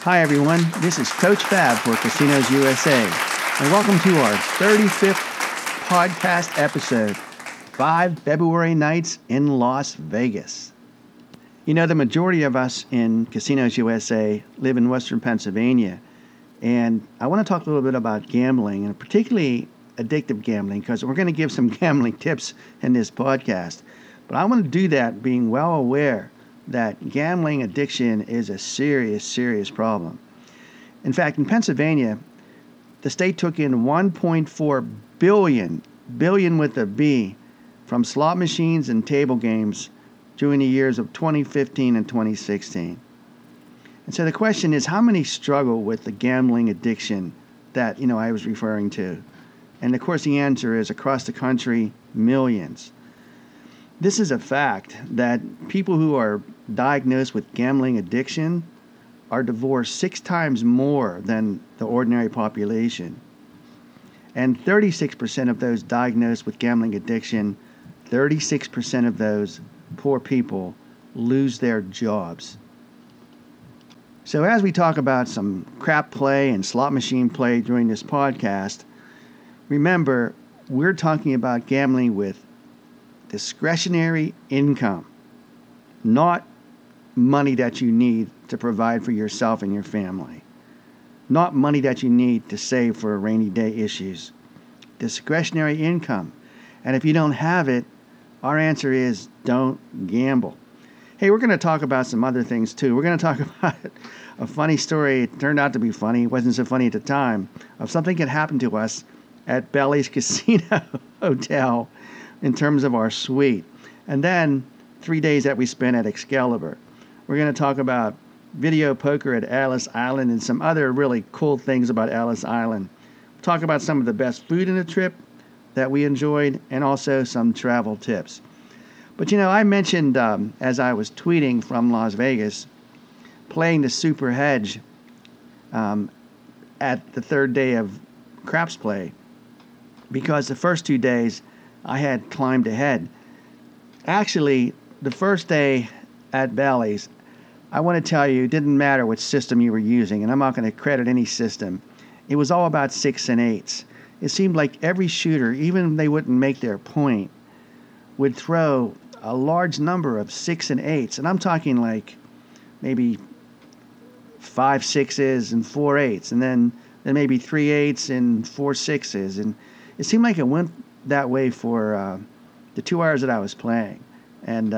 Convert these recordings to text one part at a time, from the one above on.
Hi everyone, this is Coach Fab for Casinos USA, and welcome to our 35th podcast episode, 5 February nights in Las Vegas. You know, the majority of us in Casinos USA live in Western Pennsylvania, and I want to talk a little bit about gambling, and particularly addictive gambling, because we're going to give some gambling tips in this podcast. But I want to do that being well aware that gambling addiction is a serious, serious problem. In fact, in Pennsylvania, the state took in $1.4 billion with a B, from slot machines and table games during the years of 2015 and 2016. And so the question is, how many struggle with the gambling addiction that, I was referring to? And of course, the answer is across the country, millions. This is a fact that people who are diagnosed with gambling addiction are divorced 6 times more than the ordinary population. And 36% of those diagnosed with gambling addiction, 36% of those poor people lose their jobs. So as we talk about some crap play and slot machine play during this podcast, remember, we're talking about gambling with discretionary income, not money that you need to provide for yourself and your family, not money that you need to save for rainy day issues. Discretionary income. And if you don't have it, our answer is don't gamble. Hey, we're going to talk about some other things too. We're going to talk about a funny story. It turned out to be funny. It wasn't so funny at the time, of something that happened to us at Bally's Casino Hotel in terms of our suite. And then 3 days that we spent at Excalibur. We're going to talk about video poker at Ellis Island and some other really cool things about Ellis Island. We'll talk about some of the best food in the trip that we enjoyed and also some travel tips. But I mentioned as I was tweeting from Las Vegas, playing the Super Hedge at the third day of craps play, because the first 2 days I had climbed ahead. Actually, the first day at Bally's, I want to tell you, it didn't matter which system you were using, and I'm not going to credit any system. It was all about 6 and 8s. It seemed like every shooter, even if they wouldn't make their point, would throw a large number of 6 and 8s. And I'm talking like maybe 5 6s and 4 8s, and then maybe 3 8s and 4 6s. And it seemed like it went that way for the 2 hours that I was playing. And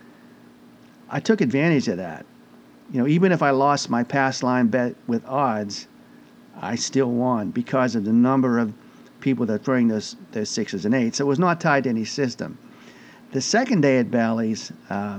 I took advantage of that. Even if I lost my pass line bet with odds, I still won because of the number of people that were throwing those 6s and 8s. So it was not tied to any system. The second day at Bally's,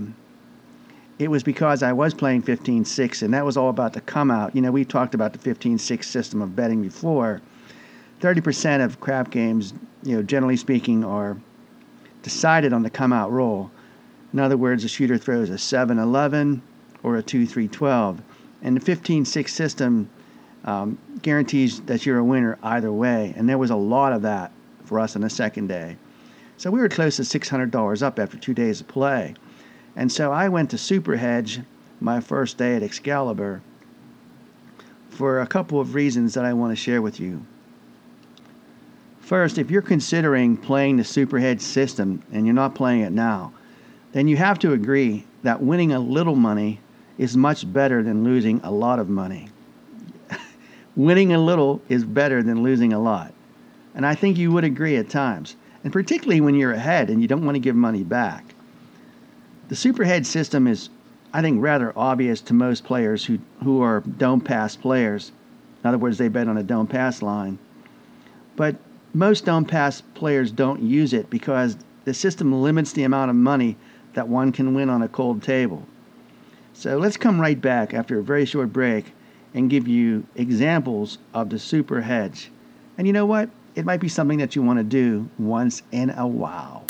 it was because I was playing 15-6, and that was all about the come out. We talked about the 15-6 system of betting before. 30% of crap games, generally speaking, are decided on the come out roll. In other words, a shooter throws a 7-11 or a 2-3-12. And the 15-6 system guarantees that you're a winner either way. And there was a lot of that for us on the second day. So we were close to $600 up after 2 days of play. And so I went to Super Hedge my first day at Excalibur for a couple of reasons that I want to share with you. First, if you're considering playing the Super Hedge system and you're not playing it now, then you have to agree that winning a little money is much better than losing a lot of money. Winning a little is better than losing a lot. And I think you would agree at times, and particularly when you're ahead and you don't want to give money back. The Super Hedge system is, I think, rather obvious to most players who are don't pass players. In other words, they bet on a don't pass line. But most don't pass players don't use it because the system limits the amount of money that one can win on a cold table. So let's come right back after a very short break and give you examples of the Super Hedge. And you know what? It might be something that you want to do once in a while.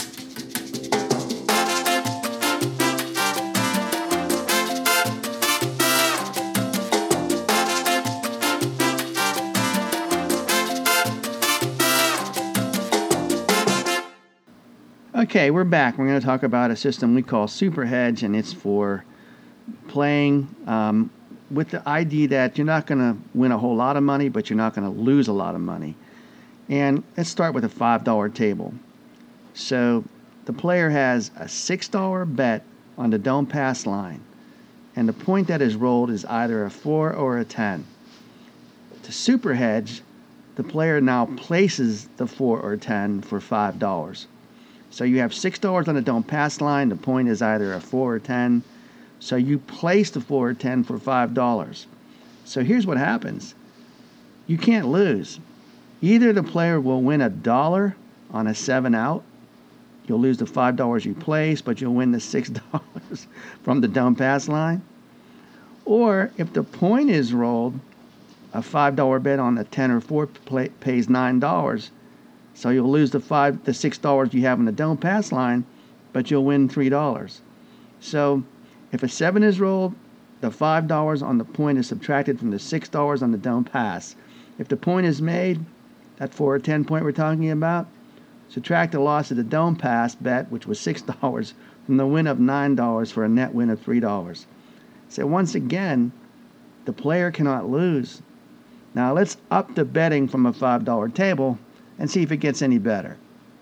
Okay, we're back. We're going to talk about a system we call Super Hedge, and it's for playing with the idea that you're not going to win a whole lot of money, but you're not going to lose a lot of money. And let's start with a $5 table. So the player has a $6 bet on the don't pass line, and the point that is rolled is either a 4 or a 10. To super hedge, the player now places the 4 or 10 for $5. So you have $6 on the don't pass line. The point is either a 4 or 10. So you place the 4 or 10 for $5. So here's what happens. You can't lose. Either the player will win $1 on a 7 out. You'll lose the $5 you place, but you'll win the $6 from the don't pass line. Or if the point is rolled, a $5 bet on a 10 or 4 pays $9. So you'll lose the $6 you have on the don't pass line, but you'll win $3. So if a 7 is rolled, the $5 on the point is subtracted from the $6 on the don't pass. If the point is made, that 4 or 10 point we're talking about, subtract the loss of the don't pass bet, which was $6, from the win of $9 for a net win of $3. So once again, the player cannot lose. Now let's up the betting from a $5 table and see if it gets any better.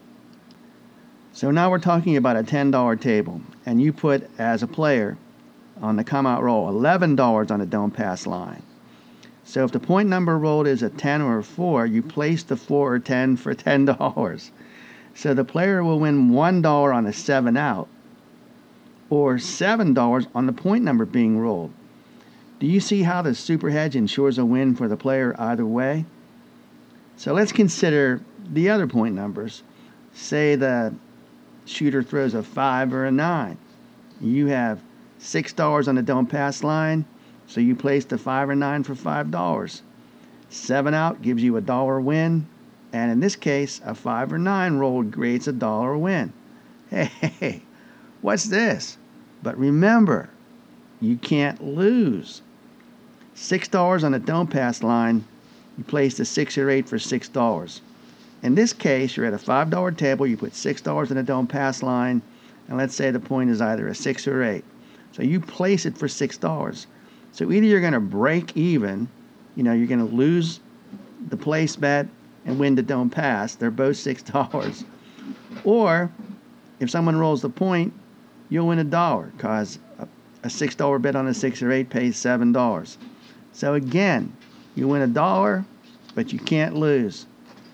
So now we're talking about a $10 table, and you put, as a player, on the come out roll, $11 on the don't pass line. So if the point number rolled is a 10 or a 4, you place the 4 or 10 for $10. So the player will win $1 on a 7 out, or $7 on the point number being rolled. Do you see how the super hedge ensures a win for the player either way? So let's consider the other point numbers. Say the shooter throws a 5 or a 9. You have $6 on the don't pass line, so you place the 5 or 9 for $5. 7 out gives you $1 win, and in this case, a 5 or 9 rolled creates $1 win. Hey, what's this? But remember, you can't lose. $6 on the don't pass line, you place the 6 or 8 for $6. In this case, you're at a $5 table, you put $6 on the don't pass line, and let's say the point is either a 6 or 8. So you place it for $6. So either you're going to break even, you're going to lose the place bet and win the don't pass. They're both $6. Or if someone rolls the point, you'll win $1 because a $6 bet on a 6 or 8 pays $7. So again, you win $1, but you can't lose.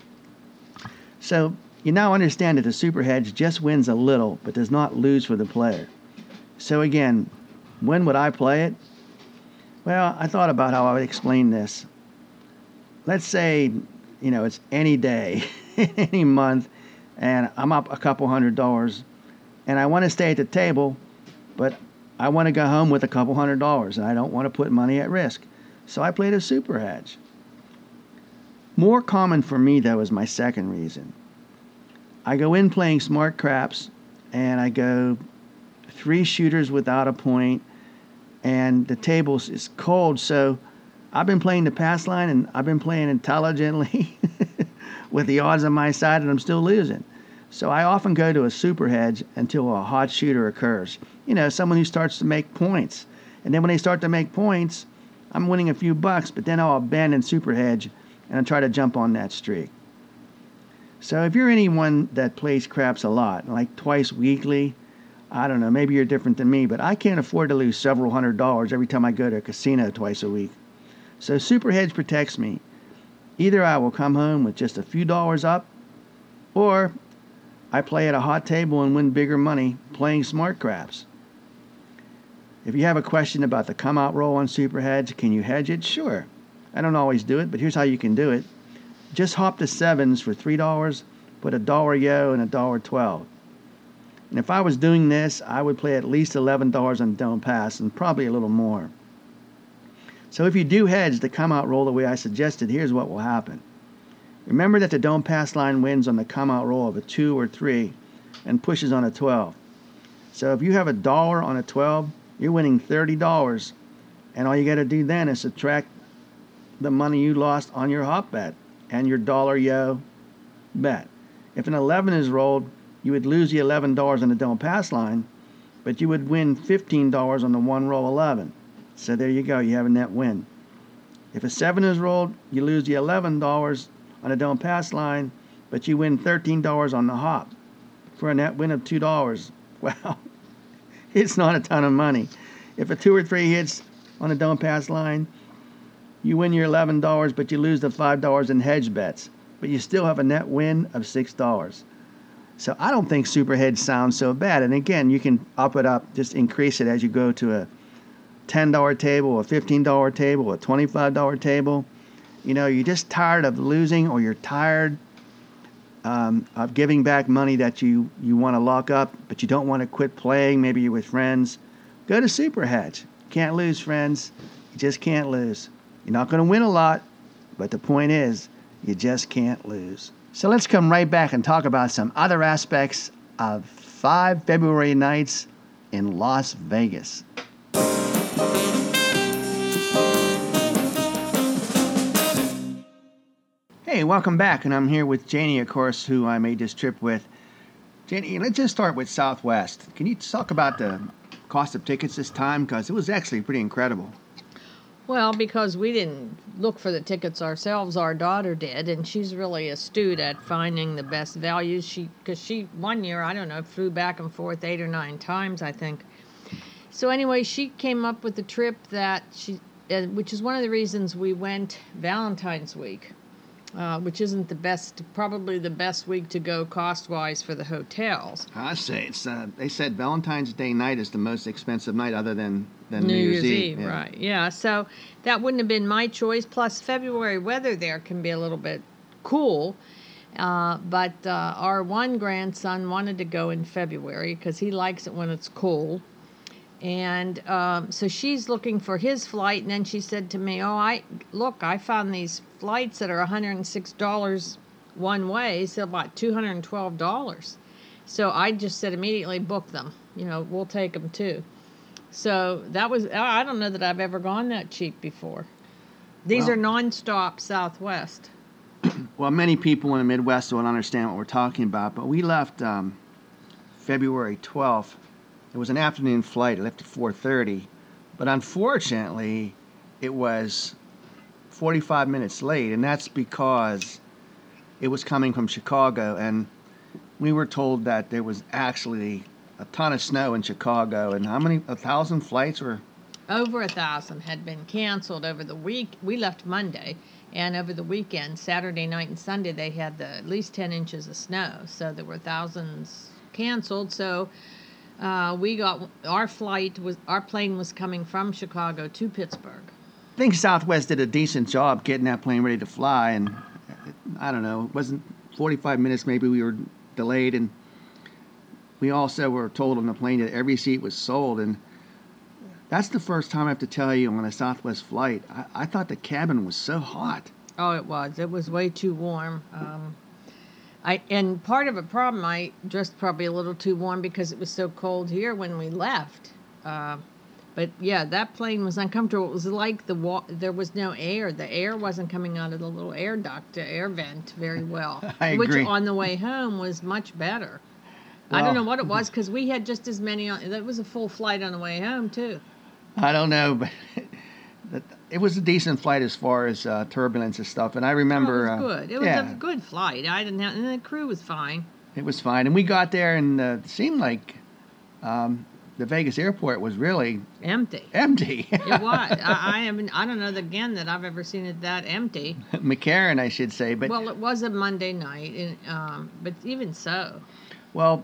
So you now understand that the super hedge just wins a little, but does not lose for the player. So again, when would I play it? Well, I thought about how I would explain this. Let's say, it's any day, any month, and I'm up a couple $100, and I want to stay at the table, but I want to go home with a couple $100, and I don't want to put money at risk. So I played a super hedge. More common for me, though, is my second reason. I go in playing smart craps, and I go 3 shooters without a point, and the table is cold, so I've been playing the pass line, and I've been playing intelligently with the odds on my side, and I'm still losing. So I often go to a super hedge until a hot shooter occurs. Someone who starts to make points. And then when they start to make points, I'm winning a few bucks, but then I'll abandon super hedge and I'll try to jump on that streak. So if you're anyone that plays craps a lot, like twice weekly, I don't know, maybe you're different than me, but I can't afford to lose several $100s every time I go to a casino twice a week. So super hedge protects me. Either I will come home with just a few dollars up, or I play at a hot table and win bigger money playing smart craps. If you have a question about the come out roll on super hedge, can you hedge it? Sure. I don't always do it, but here's how you can do it. Just hop the 7s for $3, put $1 yo and $1.12. And if I was doing this, I would play at least $11 on don't pass and probably a little more. So if you do hedge the come out roll the way I suggested, here's what will happen. Remember that the don't pass line wins on the come out roll of a 2 or 3 and pushes on a 12. So if you have $1 on a 12, you're winning $30, and all you got to do then is subtract the money you lost on your hop bet and your $1 yo bet. If an 11 is rolled, you would lose the $11 on the don't pass line, but you would win $15 on the one roll 11. So there you go. You have a net win. If a 7 is rolled, you lose the $11 on the don't pass line, but you win $13 on the hop for a net win of $2. Well, it's not a ton of money. If a 2 or 3 hits on the don't pass line, you win your $11, but you lose the $5 in hedge bets. But you still have a net win of $6. So I don't think Superhead sounds so bad. And again, you can up it up, just increase it as you go to a $10 table, a $15 table, a $25 table. You know, you're just tired of losing, or you're tired of giving back money that you want to lock up, but you don't want to quit playing. Maybe you're with friends. Go to Superhedge. Can't lose, friends. You just can't lose. You're not going to win a lot, but the point is, you just can't lose. So let's come right back and talk about some other aspects of 5 February nights in Las Vegas. Hey, welcome back, and I'm here with Janie, of course, who I made this trip with. Janie, let's just start with Southwest. Can you talk about the cost of tickets this time? Because it was actually pretty incredible. Well, because we didn't look for the tickets ourselves, our daughter did, and she's really astute at finding the best values. Because she one year, I don't know, flew back and forth 8 or 9 times, I think. So anyway, she came up with the trip that which is one of the reasons we went Valentine's week, which isn't the best, probably the best week to go cost-wise for the hotels. I say it's. They said Valentine's Day night is the most expensive night, other than New Year's Eve. Yeah. Right? Yeah. So that wouldn't have been my choice. Plus, February weather there can be a little bit cool. But our one grandson wanted to go in February because he likes it when it's cool. And so she's looking for his flight, and then she said to me, I found these flights that are $106 one way, so about $212. So I just said immediately, book them. You know, we'll take them too. So that was, I don't know that I've ever gone that cheap before. These are nonstop Southwest. Well, many people in the Midwest don't understand what we're talking about, but we left February 12th. It was an afternoon flight. It left at 4:30, but unfortunately, it was 45 minutes late, and that's because it was coming from Chicago, and we were told that there was actually a ton of snow in Chicago, and how many, 1,000 flights were? Over 1,000 had been canceled over the week. We left Monday, and over the weekend, Saturday night and Sunday, they had at least 10 inches of snow, so there were thousands canceled. So we got our plane was coming from Chicago to Pittsburgh. I think Southwest did a decent job getting that plane ready to fly, and I don't know, it wasn't 45 minutes maybe we were delayed, and we also were told on the plane that every seat was sold, and that's the first time I have to tell you on a Southwest flight, I thought the cabin was so hot. Oh, it was. It was way too warm. And part of a problem, I dressed probably a little too warm because it was so cold here when we left. But yeah, that plane was uncomfortable. It was like there was no air. The air wasn't coming out of the little air duct, the air vent very well. I agree. Which on the way home was much better. Well, I don't know what it was because we had just as many. That was a full flight on the way home too. I don't know, but it was a decent flight as far as turbulence and stuff. And I remember it was good. It was a good flight. And the crew was fine. It was fine, and we got there, and it seemed like the Vegas airport was really empty. It was. I don't know again that I've ever seen it that empty. McCarran, I should say, but well, it was a Monday night, but even so. Well,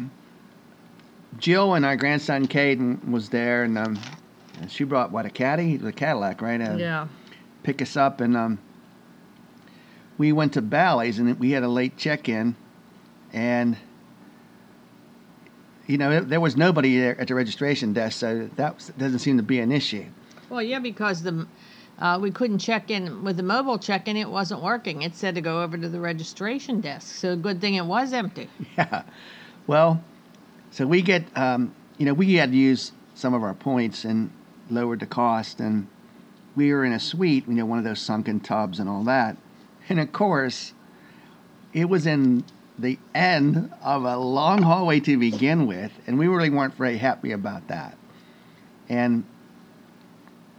Jill and our grandson Caden was there, and she brought a caddy, a Cadillac, right? Yeah. Pick us up, and we went to Bally's, and we had a late check-in, and you know, there was nobody there at the registration desk, so that doesn't seem to be an issue. Well, yeah, because we couldn't check in with the mobile check-in; it wasn't working. It said to go over to the registration desk. So good thing it was empty. Yeah. Well, so we get, we had to use some of our points and lowered the cost, and we were in a suite, one of those sunken tubs and all that. And of course, it was in the end of a long hallway to begin with, and we really weren't very happy about that. And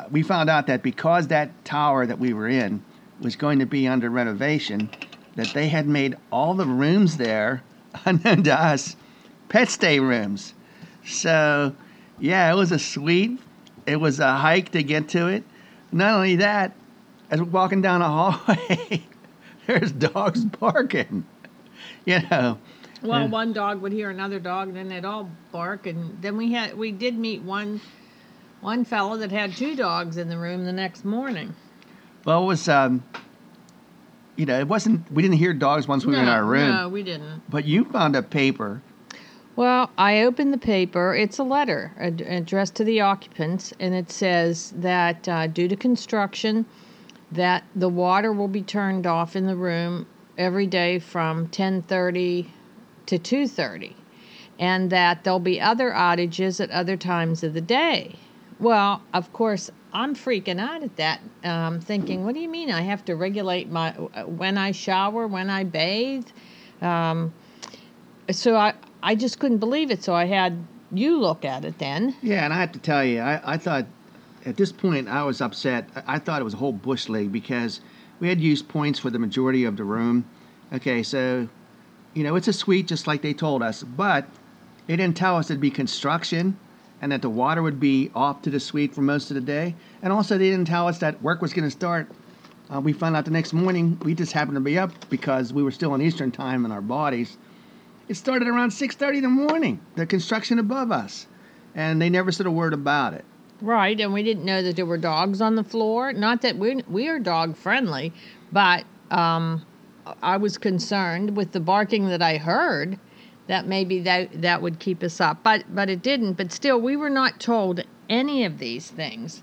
we found out that because that tower that we were in was going to be under renovation, that they had made all the rooms there, unknown to us, pet stay rooms. So, yeah, it was a suite. It was a hike to get to it. Not only that, as we're walking down a hallway, there's dogs barking. You know. Well, one dog would hear another dog, and then they'd all bark. And then we did meet one fellow that had 2 dogs in the room the next morning. Well, it was, it wasn't, we didn't hear dogs once we were in our room. No, we didn't. But you found a paper. Well, I opened the paper. It's a letter addressed to the occupants, and it says that due to construction, that the water will be turned off in the room every day from 10:30 to 2:30, and that there'll be other outages at other times of the day. Well, of course, I'm freaking out at that, thinking, what do you mean I have to regulate my when I shower, when I bathe? So I just couldn't believe it, so I had you look at it then. Yeah, and I have to tell you, I thought at this point I was upset. I thought it was a whole bush league because we had used points for the majority of the room. Okay, so, it's a suite just like they told us, but they didn't tell us it'd be construction and that the water would be off to the suite for most of the day. And also they didn't tell us that work was going to start. We found out the next morning. We just happened to be up because we were still in Eastern time in our bodies. It started around 6:30 in the morning, the construction above us. And they never said a word about it. Right, and we didn't know that there were dogs on the floor. Not that we are dog friendly, but I was concerned with the barking that I heard that maybe that would keep us up. But it didn't. But still, we were not told any of these things.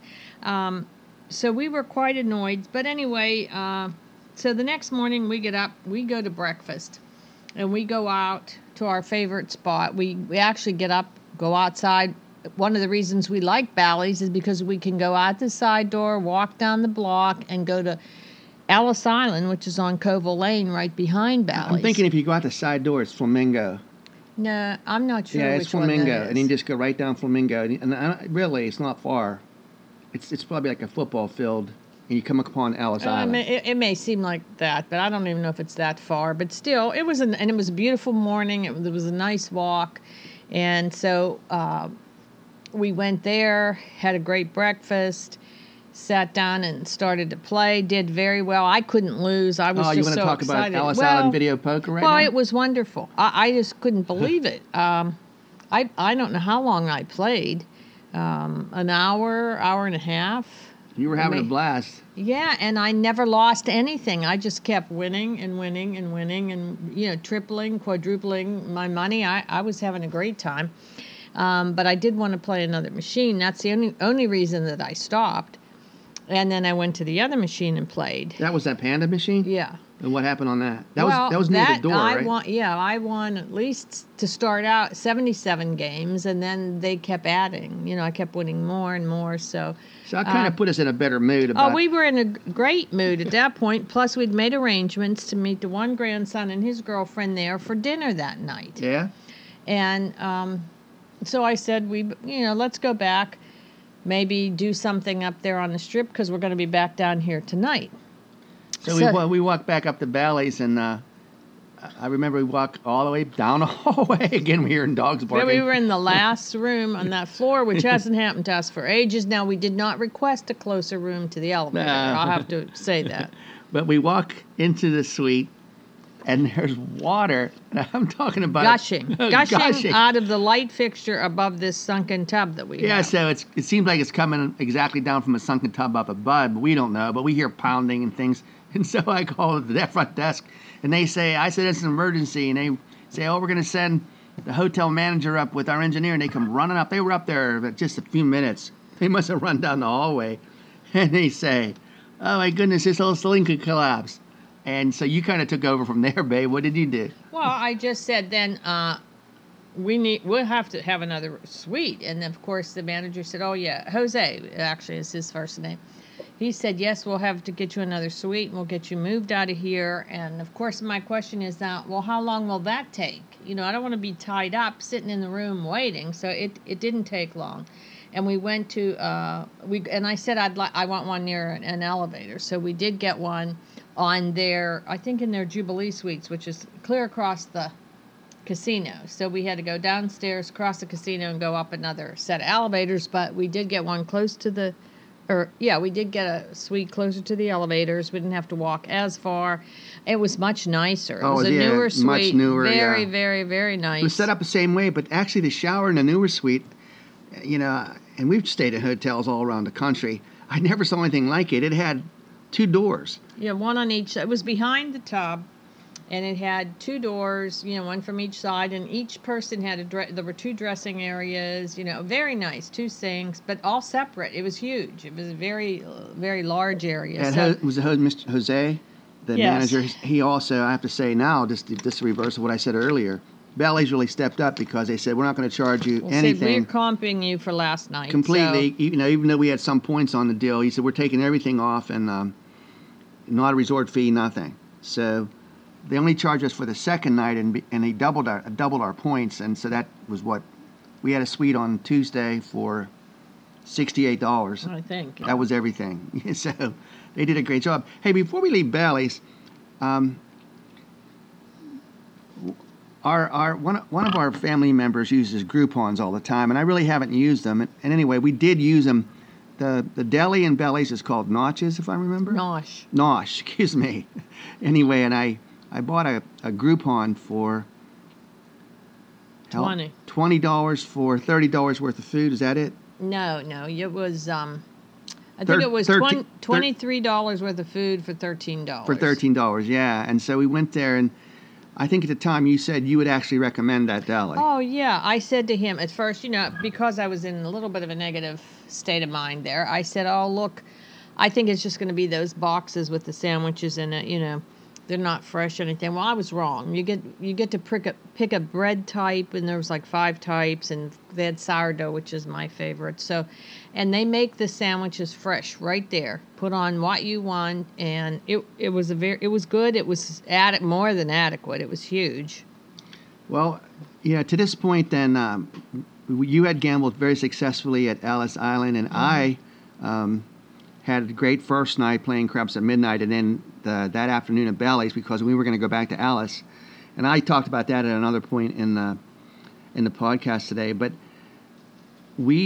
So we were quite annoyed. But anyway, so the next morning we get up, we go to breakfast, and we go out to our favorite spot. We actually get up, go outside. One of the reasons we like Bally's is because we can go out the side door, walk down the block, and go to Ellis Island, which is on Covell Lane, right behind Bally's. I'm thinking if you go out the side door, it's Flamingo. No, I'm not sure. Yeah, which it's Flamingo, one that is. and you just go right down Flamingo, and really, it's not far. It's probably like a football field, and you come upon Ellis Island. It may seem like that, but I don't even know if it's that far. But still, it was and it was a beautiful morning. It was a nice walk, and so we went there, had a great breakfast, sat down and started to play. Did very well. I couldn't lose. I was just so excited. You want to talk about Ellis Island video poker right now? Well, it was wonderful. I just couldn't believe it. I don't know how long I played. An hour and a half. You were having a blast. Yeah, and I never lost anything. I just kept winning and winning and winning and, tripling, quadrupling my money. I was having a great time. But I did want to play another machine. That's the only reason that I stopped. And then I went to the other machine and played. That was that Panda machine? Yeah. And what happened on that? That was near the door, right? I won at least to start out 77 games, and then they kept adding. I kept winning more and more. So that kind of put us in a better mood. We were in a great mood at that point. Plus, we'd made arrangements to meet the one grandson and his girlfriend there for dinner that night. Yeah. And so I said, let's go back, maybe do something up there on the strip because we're going to be back down here tonight. So we walked back up to Bally's, and I remember we walked all the way down the hallway. Again, we were hearing dogs barking. Yeah, we were in the last room on that floor, which hasn't happened to us for ages. Now, we did not request a closer room to the elevator. I'll have to say that. But we walk into the suite, and there's water. And I'm talking about gushing out of the light fixture above this sunken tub that we have. Yeah, so it seems like it's coming exactly down from a sunken tub up above, but we don't know. But we hear pounding and things. And so I call the front desk, and I said, it's an emergency. And they say, we're going to send the hotel manager up with our engineer. And they come running up. They were up there for just a few minutes. They must have run down the hallway. And they say, oh, my goodness, this whole ceiling could collapse. And so you kind of took over from there, babe. What did you do? Well, I just said then we'll have to have another suite. And, of course, the manager said, oh, yeah, Jose actually is his first name. He said, yes, we'll have to get you another suite, and we'll get you moved out of here. And, of course, my question is now, well, how long will that take? I don't want to be tied up sitting in the room waiting. So it didn't take long. And we went to and I said I want one near an elevator. So we did get one on their, I think in their Jubilee Suites, which is clear across the casino. So we had to go downstairs, cross the casino, and go up another set of elevators. But we did get one close to the, we did get a suite closer to the elevators. We didn't have to walk as far. It was much nicer. It was a newer suite. Much newer, very, very, very nice. It was set up the same way, but actually the shower in the newer suite, and we've stayed at hotels all around the country. I never saw anything like it. It had 2 doors. Yeah, one on each. It was behind the tub, and it had 2 doors, one from each side, and each person had there were 2 dressing areas, very nice, 2 sinks, but all separate. It was huge. It was a very, very large area. And was Mr. Jose, the manager? He also, I have to say now, just the reverse of what I said earlier, Bally's really stepped up because they said, we're not going to charge you anything. We're comping you for last night. Completely. So. Even though we had some points on the deal, he said, we're taking everything off and not a resort fee, nothing. So they only charged us for the second night, and they doubled our points. And so that was what we had a suite on Tuesday for $68. I think. That was everything. So they did a great job. Hey, before we leave Bally's, one of our family members uses Groupons all the time, and I really haven't used them. And anyway, we did use them. The deli in Bally's is called Notch's, if I remember. Nosh, excuse me. Anyway, and I bought a Groupon for $20 for $30 worth of food. Is that it? No, it was I think it was $23 worth of food for $13. For $13, yeah. And so we went there, and I think at the time you said you would actually recommend that deli. Oh, yeah. I said to him at first, because I was in a little bit of a negative state of mind there, I said, oh, look, I think it's just going to be those boxes with the sandwiches in it, they're not fresh or anything. Well, I was wrong. You get to pick a bread type, and there was like 5 types, and they had sourdough, which is my favorite. So, and they make the sandwiches fresh right there. Put on what you want, and it was good. It was more than adequate. It was huge. Well, yeah. To this point, then you had gambled very successfully at Ellis Island, and I had a great first night playing craps at midnight, and then that afternoon at Bally's because we were going to go back to Alice, and I talked about that at another point in the podcast today. But we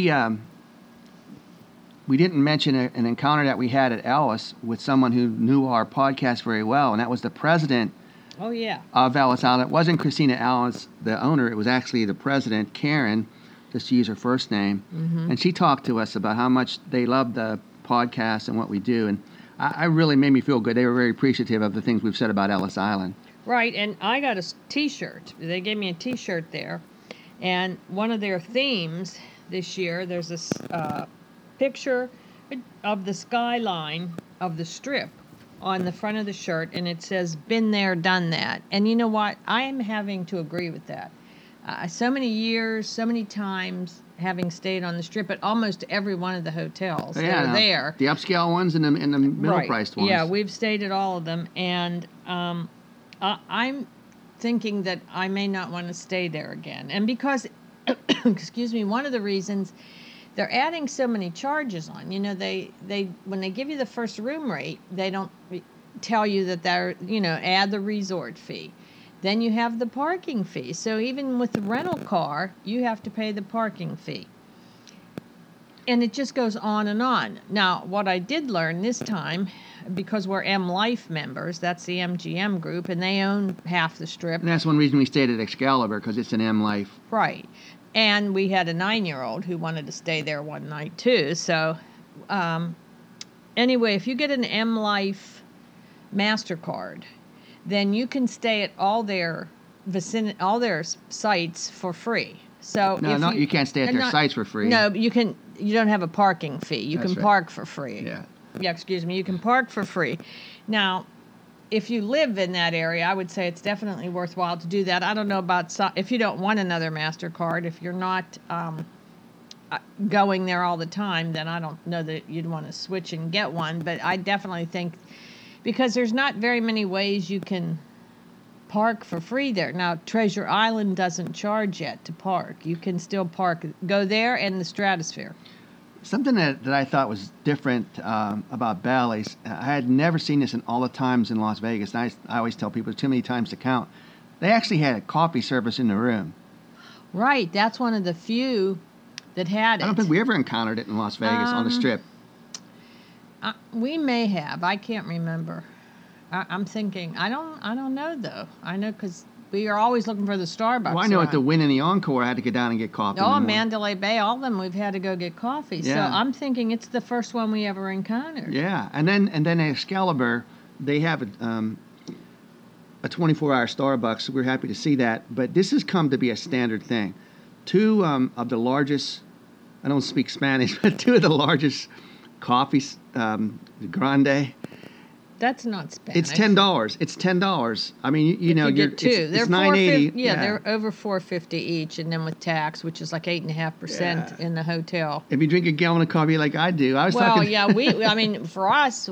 didn't mention an encounter that we had at Alice with someone who knew our podcast very well, and that was the president. Oh yeah. Of Ellis Island. It wasn't Christina Ellis, the owner. It was actually the president, Karen, just to use her first name, and she talked to us about how much they loved the podcast and what we do, and I really made me feel good. They were very appreciative of the things we've said about Ellis Island. Right, and I got a T-shirt. They gave me a T-shirt there, and one of their themes this year, there's this picture of the skyline of the Strip on the front of the shirt, and it says, been there, done that. And you know what? I am having to agree with that. So many years, so many times, having stayed on the Strip at almost every one of the hotels that are there. The upscale ones and the middle-priced ones. Yeah, we've stayed at all of them, and I'm thinking that I may not want to stay there again. And because, excuse me, one of the reasons they're adding so many charges on, they when they give you the first room rate, they don't tell you that they're, add the resort fee. Then you have the parking fee. So even with the rental car, you have to pay the parking fee. And it just goes on and on. Now, what I did learn this time, because we're M Life members, that's the MGM group, and they own half the Strip. And that's one reason we stayed at Excalibur, because it's an M Life. Right. And we had a 9-year-old who wanted to stay there one night, too. So, anyway, if you get an M Life MasterCard, then you can stay at all their sites for free. So you can't stay at their sites for free. No, you can. You don't have a parking fee. You can park for free. Yeah. Yeah, excuse me. You can park for free. Now, if you live in that area, I would say it's definitely worthwhile to do that. I don't know about if you don't want another MasterCard. If you're not going there all the time, then I don't know that you'd want to switch and get one. But I definitely think, because there's not very many ways you can park for free there. Now, Treasure Island doesn't charge yet to park. You can still park, go there and the Stratosphere. Something that I thought was different about Bally's, I had never seen this in all the times in Las Vegas. And I always tell people too many times to count. They actually had a coffee service in the room. Right, that's one of the few that had it. I don't think we ever encountered it in Las Vegas on the Strip. We may have. I can't remember. I'm thinking. I don't know though. I know because we are always looking for the Starbucks. Well, I know at the Wynn and the Encore, I had to get down and get coffee. Oh, Mandalay Bay, all of them, we've had to go get coffee. Yeah. So I'm thinking it's the first one we ever encountered. Yeah, and then at Excalibur, they have a 24-hour Starbucks. We're happy to see that. But this has come to be a standard thing. Two of the largest, I don't speak Spanish, but two of the largest coffees, Grande. That's not Spanish. It's $10. It's $10. I mean, you know, you get two. They're it's $9.80. Yeah, they're over $4.50 each, and then with tax, which is like 8.5% in the hotel. If you drink a gallon of coffee like I do, I mean, for us,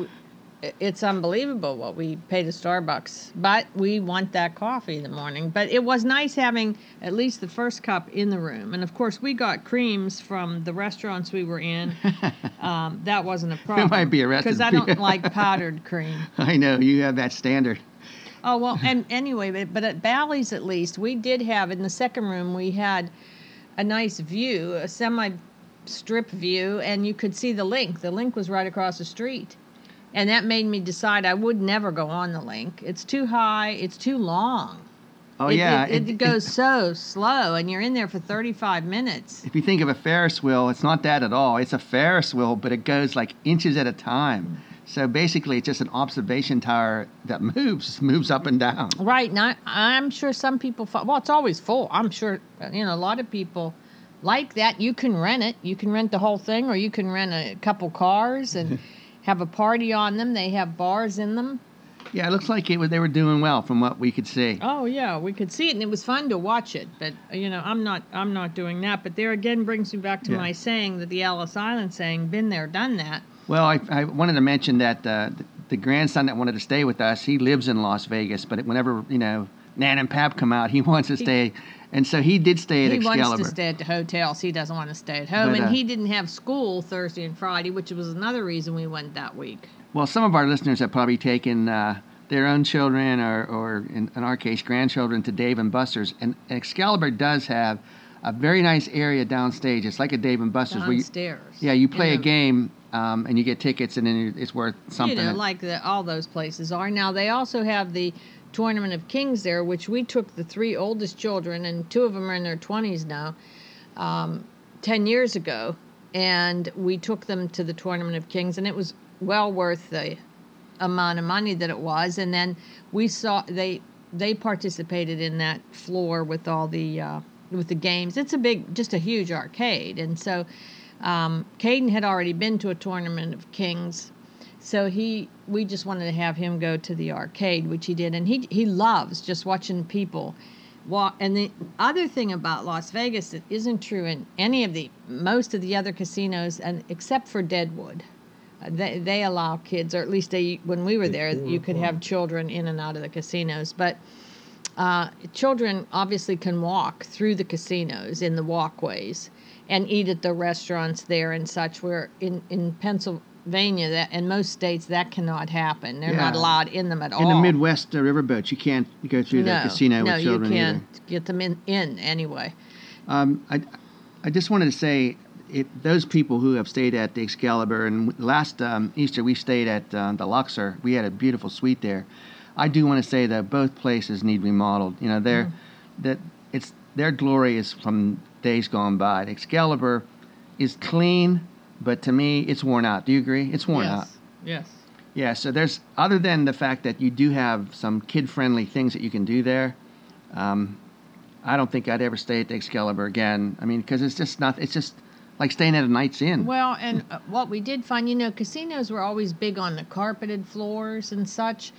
it's unbelievable what we pay to Starbucks, but we want that coffee in the morning. But it was nice having at least the first cup in the room, and of course, we got creams from the restaurants we were in. That wasn't a problem. It might be arrested because I don't like powdered cream. I know you have that standard. Oh well, and anyway, but at Bally's at least we did have in the second room we had a nice view, a semi-strip view, and you could see the link. The link was right across the street. And that made me decide I would never go on the link. It's too high. It's too long. Oh, It goes so slow, and you're in there for 35 minutes. If you think of a Ferris wheel, it's not that at all. It's a Ferris wheel, but it goes like inches at a time. So basically, it's just an observation tower that moves up and down. Right. Now, I'm sure some people, well, it's always full. I'm sure, a lot of people like that. You can rent it. You can rent the whole thing, or you can rent a couple cars and have a party on them. They have bars in them. Yeah, it looks like they were doing well from what we could see. Oh yeah, we could see it, and it was fun to watch it. But I'm not doing that. But there again brings me back to my saying that the Ellis Island saying, "Been there, done that." Well, I wanted to mention that the grandson that wanted to stay with us, he lives in Las Vegas, but whenever Nan and Pap come out, he wants to stay. And so he did stay at Excalibur. He wants to stay at the hotels. He doesn't want to stay at home. And he didn't have school Thursday and Friday, which was another reason we went that week. Well, some of our listeners have probably taken their own children or in our case, grandchildren to Dave & Buster's. And Excalibur does have a very nice area downstage. It's like a Dave & Buster's. Downstairs. You play a game and you get tickets, and then it's worth something. Like all those places are. Now, they also have the Tournament of Kings there, which we took the three oldest children, and two of them are in their 20s now, 10 years ago, and we took them to the Tournament of Kings, and it was well worth the amount of money that it was. And then we saw they participated in that floor with all the with the games. It's just a huge arcade, and so Caden had already been to a Tournament of Kings. So we just wanted to have him go to the arcade, which he did, and he loves just watching people walk. And the other thing about Las Vegas that isn't true in most of the other casinos, and except for Deadwood, they allow kids, or at least when we were there, you could have children in and out of the casinos. But children obviously can walk through the casinos in the walkways and eat at the restaurants there and such. Where in Pennsylvania, in most states, that cannot happen. They're not allowed in them at all. In the Midwest riverboats, you can't go through the casino with children. No, you can't get them in anyway. I just wanted to say, those people who have stayed at the Excalibur, and last Easter we stayed at the Luxor. We had a beautiful suite there. I do want to say that both places need remodeled. Their glory is from days gone by. The Excalibur is clean, but to me, it's worn out. Do you agree? It's worn out. Yes. Yeah, so there's, other than the fact that you do have some kid-friendly things that you can do there, I don't think I'd ever stay at the Excalibur again. I mean, because it's just like staying at a Night's Inn. Well, and what we did find, casinos were always big on the carpeted floors and such.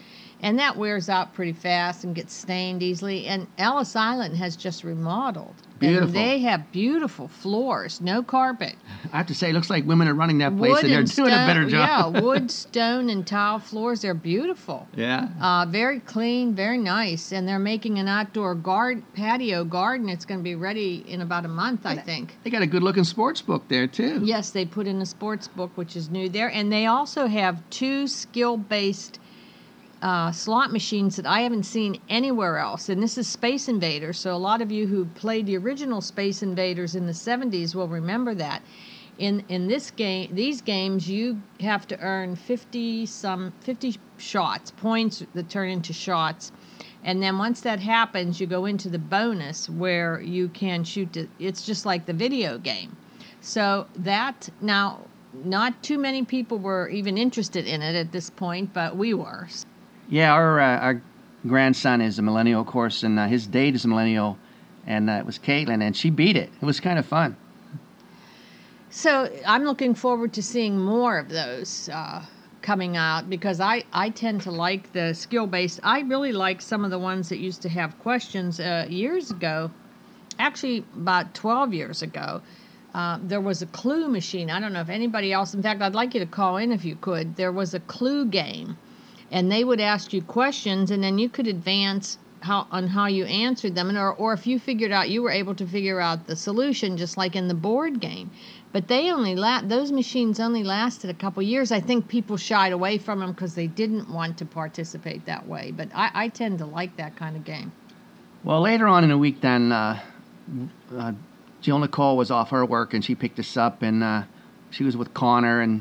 And that wears out pretty fast and gets stained easily. And Ellis Island has just remodeled. Beautiful. And they have beautiful floors, no carpet. I have to say, it looks like women are running that place, Wood and they're and doing a stone- better job. Yeah, wood, stone, and tile floors. They're beautiful. Yeah. Very clean, very nice. And they're making an outdoor patio garden. It's going to be ready in about a month, I think. They got a good-looking sports book there, too. Yes, they put in a sports book, which is new there. And they also have 2 skill-based slot machines that I haven't seen anywhere else. And this is Space Invaders. So a lot of you who played the original Space Invaders in the 70s will remember that. In this game, these games, you have to earn 50 shots, points that turn into shots. And then once that happens, you go into the bonus where you can shoot. It's just like the video game. So that, now, not too many people were even interested in it at this point, but we were. Yeah, our grandson is a millennial, of course, and his date is a millennial, and it was Caitlin, and she beat it. It was kind of fun. So I'm looking forward to seeing more of those coming out, because I tend to like the skill-based. I really like some of the ones that used to have questions years ago, actually about 12 years ago. There was a clue machine. I don't know if anybody else, in fact, I'd like you to call in if you could. There was a clue game. And they would ask you questions, and then you could advance on how you answered them, or if you figured out, you were able to figure out the solution, just like in the board game. But they those machines only lasted a couple years. I think people shied away from them because they didn't want to participate that way. But I tend to like that kind of game. Well, later on in the week, then Jill Nicole was off her work, and she picked us up, and she was with Connor, and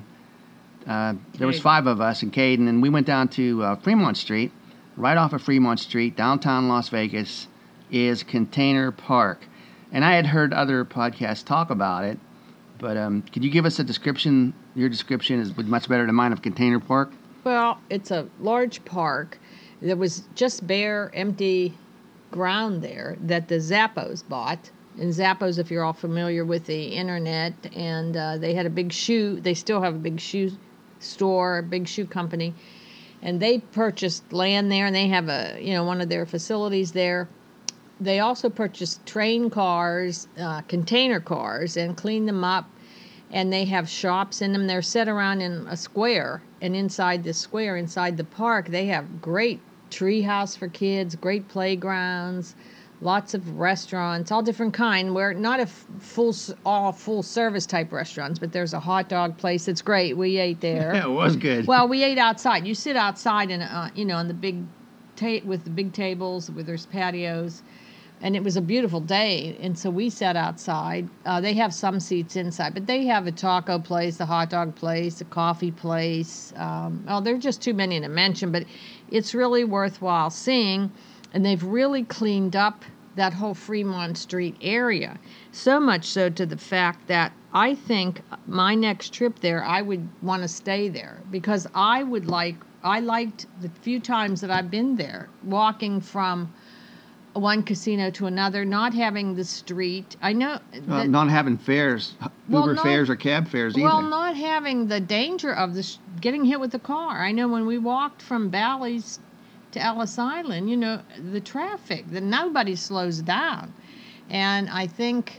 there was 5 of us and Caden, and we went down to Fremont Street. Right off of Fremont Street, downtown Las Vegas, is Container Park. And I had heard other podcasts talk about it, but could you give us a description? Your description is much better than mine of Container Park. Well, it's a large park. There was just bare, empty ground there that the Zappos bought. And Zappos, if you're all familiar with the internet, and they had a big shoe. They still have a big shoe store, a big shoe company, and they purchased land there, and they have one of their facilities there. They also purchased train cars, container cars, and cleaned them up, and they have shops in them. They're set around in a square, and inside the square, inside the park, they have great treehouse for kids, great playgrounds, lots of restaurants, all different kind. Where not all full service type restaurants, but there's a hot dog place that's great. We ate there. Yeah, it was good. Well, we ate outside. You sit outside and on the big with the big tables where there's patios, and it was a beautiful day. And so we sat outside. They have some seats inside, but they have a taco place, a hot dog place, a coffee place. There are just too many to mention, but it's really worthwhile seeing. And they've really cleaned up that whole Fremont Street area. So much so to the fact that I think my next trip there, I would want to stay there, because I liked the few times that I've been there, walking from one casino to another, not having the street. I know. Not having fares, fares or cab fares either. Well, not having the danger of getting hit with the car. I know when we walked from Bally's to Ellis Island, the traffic, that nobody slows down. And I think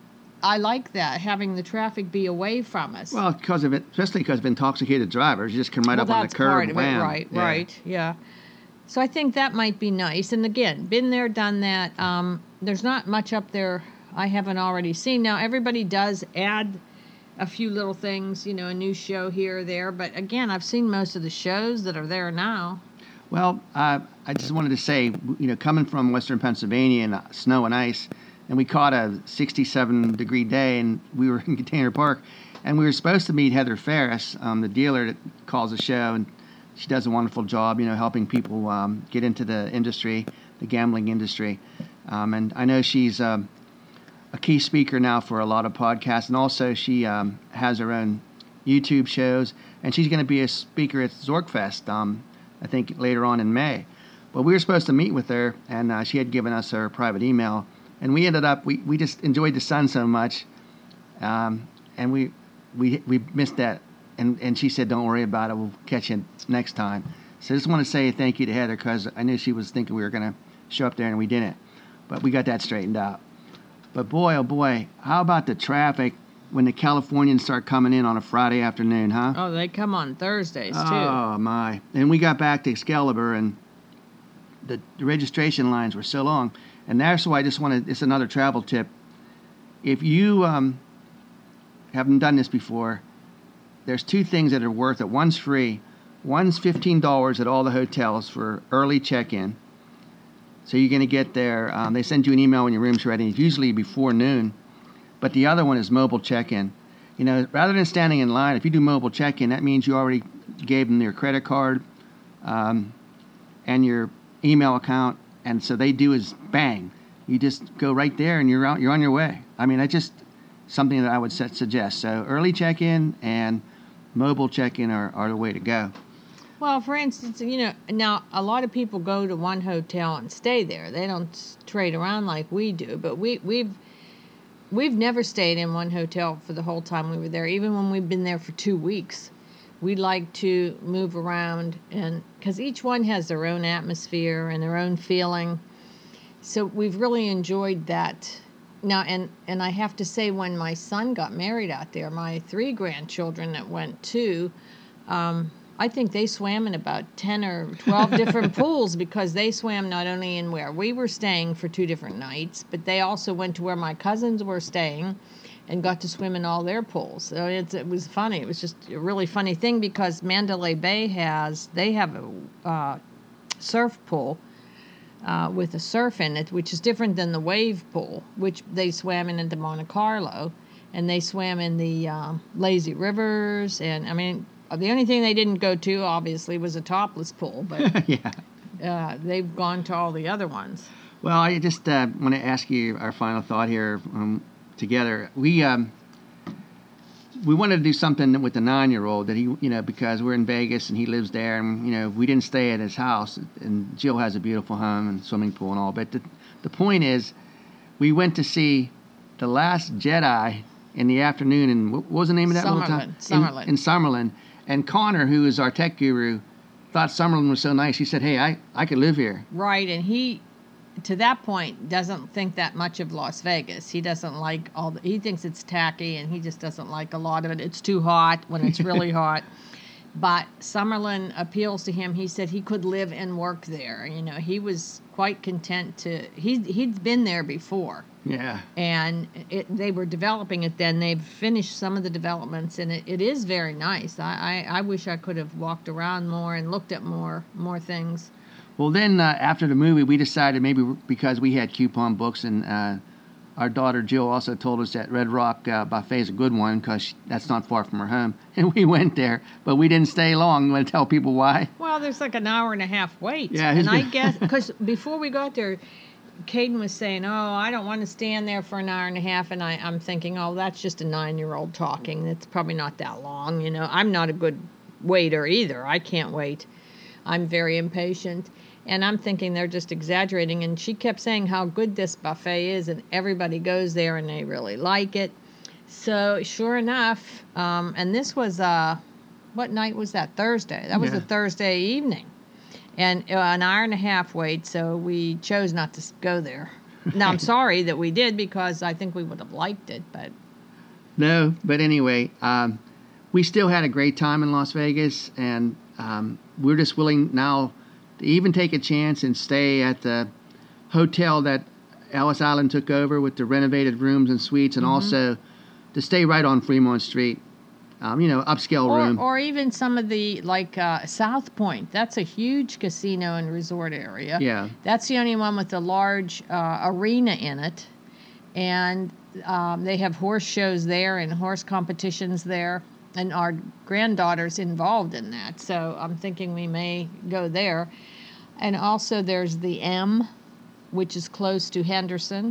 I like that, having the traffic be away from us. Well, because of it, especially because of intoxicated drivers, you just come right up on the curb. That's part of it, right, yeah. So I think that might be nice. And again, been there, done that. There's not much up there I haven't already seen. Now, everybody does add a few little things, a new show here or there. But again, I've seen most of the shows that are there now. Well, I just wanted to say, coming from Western Pennsylvania and snow and ice, and we caught a 67-degree day, and we were in Container Park, and we were supposed to meet Heather Ferris, the dealer that calls the show, and she does a wonderful job, helping people get into the industry, the gambling industry. And I know she's a key speaker now for a lot of podcasts, and also she has her own YouTube shows, and she's going to be a speaker at Zorkfest, I think later on in May. But we were supposed to meet with her, and she had given us her private email, and we ended up, we just enjoyed the sun so much, and we missed that, and she said, don't worry about it, we'll catch you next time. So I just want to say thank you to Heather because I knew she was thinking we were going to show up there and we didn't. But we got that straightened out. But boy, oh boy, how about the traffic when the Californians start coming in on a Friday afternoon, huh? Oh, they come on Thursdays, too. Oh, my. And we got back to Excalibur, and the registration lines were so long. And that's why I just wanted, it's another travel tip. If you haven't done this before, there's two things that are worth it. One's free. One's $15 at all the hotels for early check-in. So you're going to get there. They send you an email when your room's ready. It's usually before noon. But the other one is mobile check-in. You know, rather than standing in line, if you do mobile check-in, that means you already gave them your credit card and your email account. And so they do is bang. You just go right there and you're out. You're on your way. I mean, that's just something that I would suggest. So early check-in and mobile check-in are the way to go. Well, for instance, you know, now a lot of people go to one hotel and stay there. They don't trade around like we do. But we've never stayed in one hotel for the whole time we were there, even when we've been there for 2 weeks. We like to move around, and because each one has their own atmosphere and their own feeling. So we've really enjoyed that. Now, and I have to say, when my son got married out there, my 3 grandchildren that went too, I think they swam in about 10 or 12 different pools because they swam not only in where we were staying for 2 different nights, but they also went to where my cousins were staying and got to swim in all their pools. So it was funny. It was just a really funny thing because Mandalay Bay have a surf pool with a surf in it, which is different than the wave pool, which they swam in into Monte Carlo, and they swam in the lazy rivers, and I mean, the only thing they didn't go to, obviously, was a topless pool, but Yeah. They've gone to all the other ones. Well, I just want to ask you our final thought here together. We wanted to do something with the 9-year-old that he, you know, because we're in Vegas and he lives there, and you know, we didn't stay at his house. And Jill has a beautiful home and swimming pool and all. But the point is, we went to see The Last Jedi in the afternoon, and what was the name of that little town? Summerlin. In Summerlin. And Connor, who is our tech guru, thought Summerlin was so nice. He said, "Hey, I could live here." Right, and he, to that point, doesn't think that much of Las Vegas. He doesn't like he thinks it's tacky, and he just doesn't like a lot of it. It's too hot when it's really hot. But Summerlin appeals to him. He said he could live and work there. You know, he was quite content to. He'd been there before. Yeah. And they were developing it then. They've finished some of the developments, and it is very nice. I wish I could have walked around more and looked at more things. Well, then after the movie, we decided maybe because we had coupon books, and our daughter Jill also told us that Red Rock Buffet is a good one because that's not far from her home. And we went there, but we didn't stay long. You want to tell people why? Well, there's like an hour and a half wait. Yeah. And I guess, because before we got there, Caden was saying, "Oh, I don't want to stand there for an hour and a half," and I'm thinking, "Oh, that's just a 9-year-old talking. It's probably not that long, you know." I'm not a good waiter either. I can't wait. I'm very impatient, and I'm thinking they're just exaggerating. And she kept saying how good this buffet is, and everybody goes there and they really like it. So sure enough, and this was what night was that? Thursday. That was a Thursday evening. And an hour and a half wait, so we chose not to go there. Now, I'm sorry that we did because I think we would have liked it, but... No, but anyway, we still had a great time in Las Vegas, and we're just willing now to even take a chance and stay at the hotel that Ellis Island took over with the renovated rooms and suites, and also to stay right on Fremont Street. Upscale room. Or even some of the, like South Point. That's a huge casino and resort area. Yeah. That's the only one with a large arena in it. And they have horse shows there and horse competitions there. And our granddaughter's involved in that. So I'm thinking we may go there. And also there's the M, which is close to Henderson.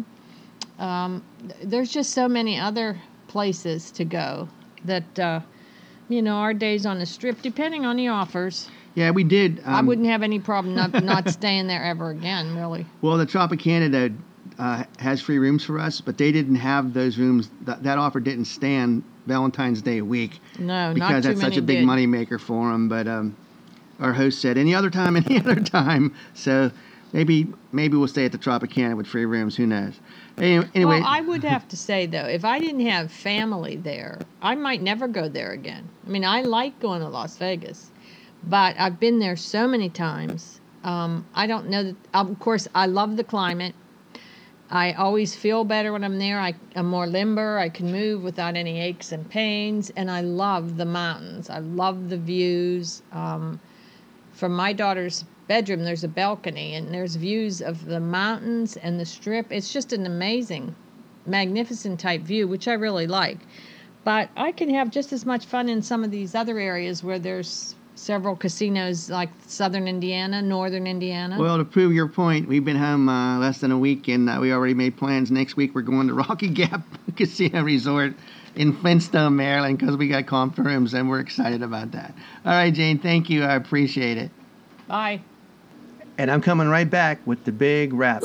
There's just so many other places to go that, our days on the Strip, depending on the offers. Yeah, we did. I wouldn't have any problem not staying there ever again, really. Well, the Tropicana has free rooms for us, but they didn't have those rooms. That offer didn't stand Valentine's Day week. No, because not too that's such a big money maker for them. But our host said, any other time, any other time. So maybe we'll stay at the Tropicana with free rooms. Who knows? Anyway. Well, I would have to say, though, if I didn't have family there, I might never go there again. I mean, I like going to Las Vegas, but I've been there so many times. I don't know that, of course, I love the climate. I always feel better when I'm there. I'm more limber. I can move without any aches and pains. And I love the mountains. I love the views. From my daughter's bedroom, there's a balcony, and there's views of the mountains and the Strip. It's just an amazing, magnificent type view, which I really like. But I can have just as much fun in some of these other areas where there's several casinos, like southern Indiana, northern Indiana. Well, to prove your point, we've been home less than a week, and we already made plans. Next week, we're going to Rocky Gap Casino Resort in Flintstone, Maryland, because we got comp rooms, and we're excited about that. All right, Jane, thank you. I appreciate it. Bye. And I'm coming right back with the big wrap.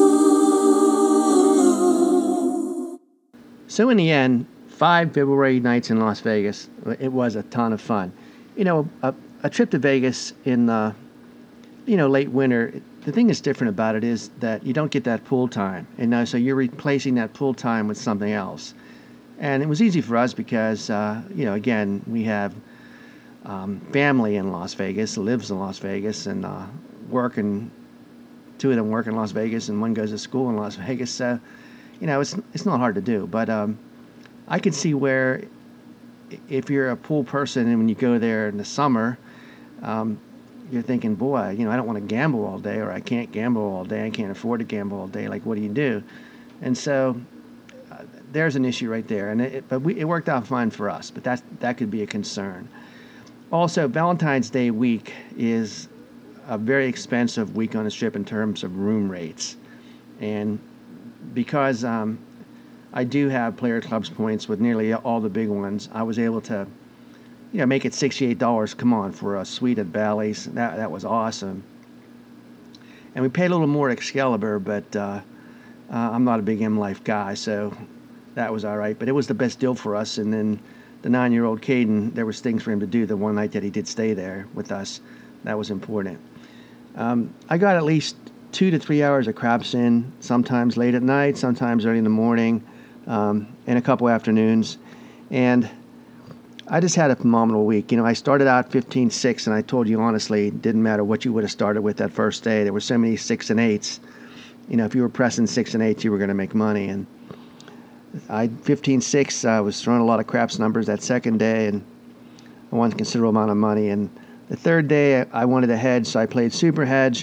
So in the end, 5 February nights in Las Vegas, it was a ton of fun. You know, a trip to Vegas in, late winter, the thing that's different about it is that you don't get that pool time. And so you're replacing that pool time with something else. And it was easy for us because, again, we have family in Las Vegas, lives in Las Vegas, and work, and 2 of them work in Las Vegas, and 1 goes to school in Las Vegas. So, it's not hard to do. But I could see where, if you're a pool person and when you go there in the summer, you're thinking, boy, I don't want to gamble all day, or I can't gamble all day. I can't afford to gamble all day. Like, what do you do? And so there's an issue right there. And it worked out fine for us, but that could be a concern. Also, Valentine's Day week is a very expensive week on the Strip in terms of room rates. And because I do have Player Clubs points with nearly all the big ones, I was able to, make it $68. Come on, for a suite at Bally's. That was awesome. And we paid a little more at Excalibur, but I'm not a big M Life guy, so that was all right. But it was the best deal for us. And then the 9-year-old Caden, there was things for him to do the one night that he did stay there with us. That was important. I got at least 2 to 3 hours of craps in, sometimes late at night, sometimes early in the morning, and a couple afternoons. And I just had a phenomenal week. I started out 15-6, and I told you honestly, it didn't matter what you would have started with that first day. There were so many 6 and 8s. If you were pressing 6 and 8s, you were going to make money. And I 15-6, I was throwing a lot of craps numbers that second day, and I won a considerable amount of money. And the third day, I wanted a hedge, so I played Super Hedge.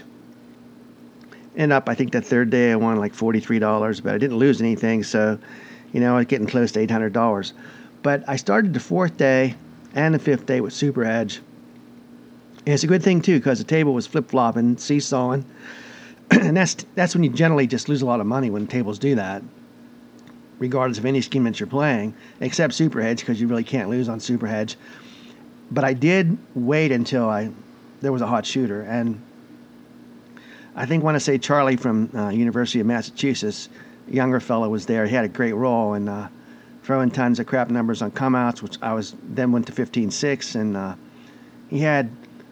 I think that third day I won like $43, but I didn't lose anything, so, I was getting close to $800. But I started the 4th day and the 5th day with Super Hedge. And it's a good thing, too, because the table was flip-flopping, seesawing. And that's when you generally just lose a lot of money when tables do that, regardless of any scheme that you're playing, except Super Hedge, because you really can't lose on Super Hedge. But I did wait until there was a hot shooter. And I think when I say Charlie from University of Massachusetts, a younger fellow was there. He had a great roll and throwing tons of crap numbers on come-outs, which I then went to 15-6. And he had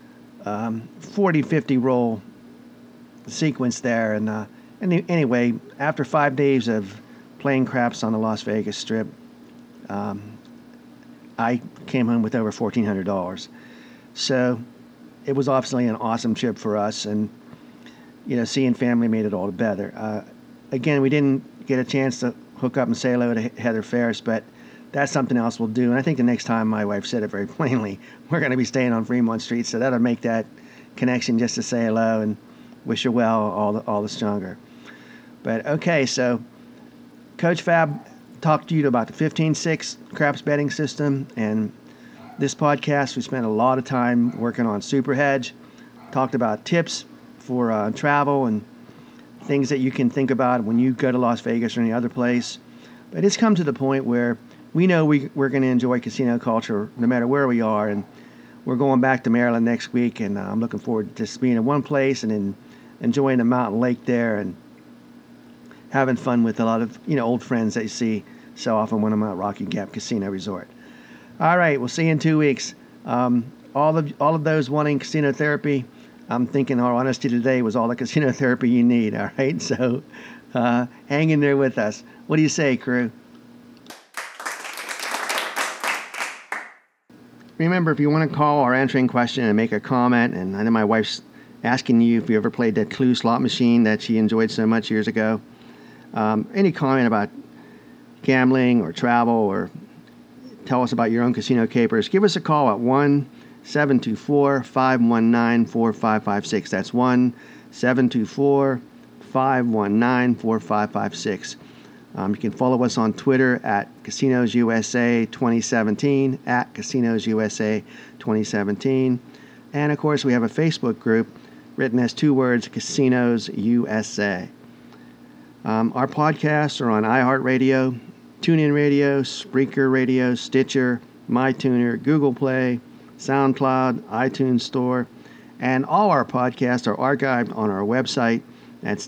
40-50 roll sequence there. And anyway, after 5 days of playing craps on the Las Vegas Strip, I came home with over $1,400. So it was obviously an awesome trip for us, and seeing family made it all the better. Again, we didn't get a chance to hook up and say hello to Heather Ferris, but that's something else we'll do. And I think the next time, my wife said it very plainly, we're going to be staying on Fremont Street, so that'll make that connection just to say hello and wish her well all the stronger. But okay, so Coach Fab talked to you about the 15-6 craps betting system, and this podcast we spent a lot of time working on Super Hedge, talked about tips for travel and things that you can think about when you go to Las Vegas or any other place. But it's come to the point where we know we're going to enjoy casino culture no matter where we are, and we're going back to Maryland next week, and I'm looking forward to just being in one place and then enjoying the mountain lake there and having fun with a lot of old friends that you see so often when I'm at Rocky Gap Casino Resort. All right, we'll see you in 2 weeks. all of those wanting casino therapy, I'm thinking our honesty today was all the casino therapy you need. All right, so hang in there with us. What do you say, crew? Remember, if you want to call or answering question and make a comment, and I know my wife's asking you if you ever played that Clue slot machine that she enjoyed so much years ago. Any comment about gambling or travel, or tell us about your own casino capers, give us a call at 1-724-519-4556. That's 1-724-519-4556. You can follow us on Twitter at Casinos USA 2017, at Casinos USA 2017. And of course, we have a Facebook group written as two words, Casinos USA. Our podcasts are on iHeartRadio, TuneIn Radio, Spreaker Radio, Stitcher, MyTuner, Google Play, SoundCloud, iTunes Store, and all our podcasts are archived on our website. That's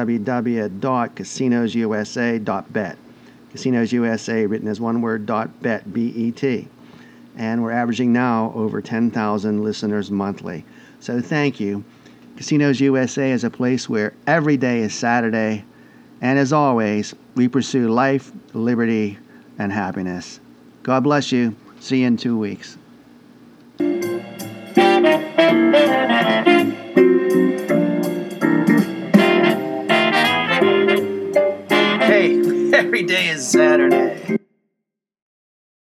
www.casinosusa.bet. Casinos USA, written as one word, .bet, B-E-T. And we're averaging now over 10,000 listeners monthly. So thank you. Casinos USA is a place where every day is Saturday. And as always, we pursue life, liberty, and happiness. God bless you. See you in 2 weeks. Hey, every day is Saturday.